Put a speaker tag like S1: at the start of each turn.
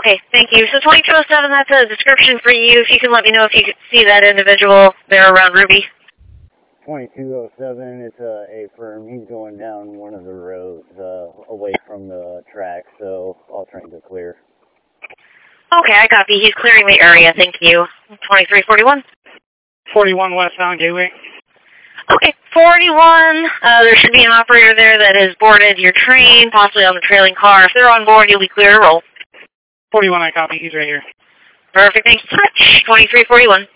S1: Okay, thank you. So 2207, that's a description for you. If you can let me know if you can see that individual there around Ruby.
S2: 2207, it's a firm. He's going down one of the roads away from the track, so all trains are clear.
S1: Okay, I copy. He's clearing the area. Thank you. 2341.
S3: 41 westbound Gateway.
S1: Okay, 41. There should be an operator there that has boarded your train, possibly on the trailing car. If they're on board, you'll be clear to roll.
S3: 41, I copy. He's right here.
S1: Perfect. Thanks so much. 2341.